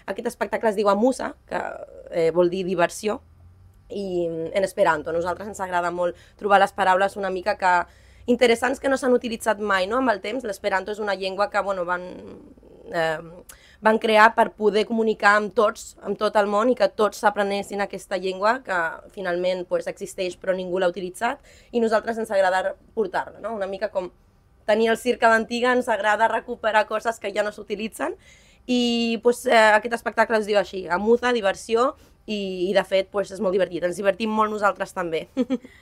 Aquest espectacle es diu Amusa, que vol dir diversió, i en esperanto. A nosaltres ens agrada molt trobar les paraules una mica interessants que no s'han utilitzat mai, no? Amb el temps, l'esperanto és una llengua que van crear per poder comunicar amb tots, amb tot el món, i que tots s'aprenessin aquesta llengua que finalment existeix però ningú l'ha utilitzat, i a nosaltres ens agrada portar-la, no? Una mica com tenir el circ a l'antiga, ens agrada recuperar coses que ja no s'utilitzen, i aquest espectacle es diu així, Amuza, diversió, i de fet és molt divertit, ens divertim molt nosaltres també.